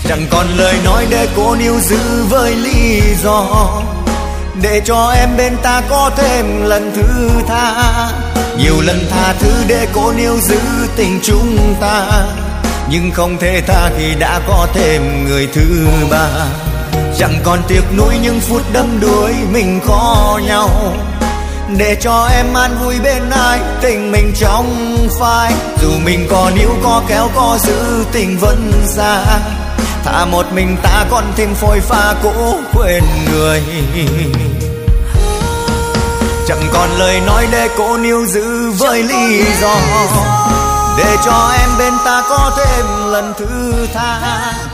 Chẳng còn lời nói để cô níu giữ với lý do để cho em bên ta có thêm lần thứ tha. Nhiều lần tha thứ để cô níu giữ tình chúng ta, nhưng không thể tha khi đã có thêm người thứ ba. Chẳng còn tiếc nuối những phút đắm đuối mình khó nhau, để cho em an vui bên ai tình mình trong phai. Dù mình có níu có kéo có giữ tình vẫn xa, thà một mình ta còn thêm phôi pha cũ quên người. Chẳng còn lời nói để cô níu giữ với lý do để cho em bên ta có thêm lần thứ tha.